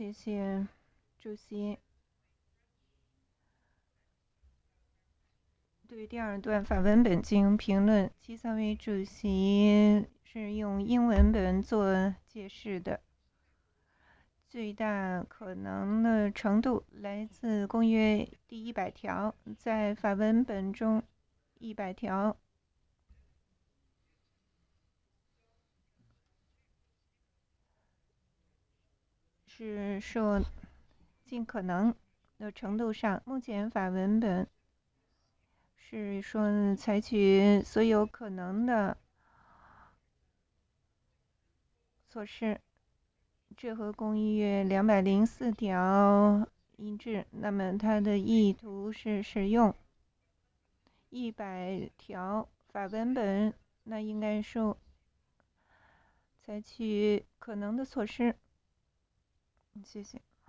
谢谢主席。对第二段法文本进行评论，齐萨维主席是用英文本做解释的。最大可能的程度来自公约第100条，在法文本中100条是说尽可能的程度上，目前法文本是说采取所有可能的措施，这和公约204条一致。那么它的意图是使用100条法文本，那应该说采取可能的措施。谢谢。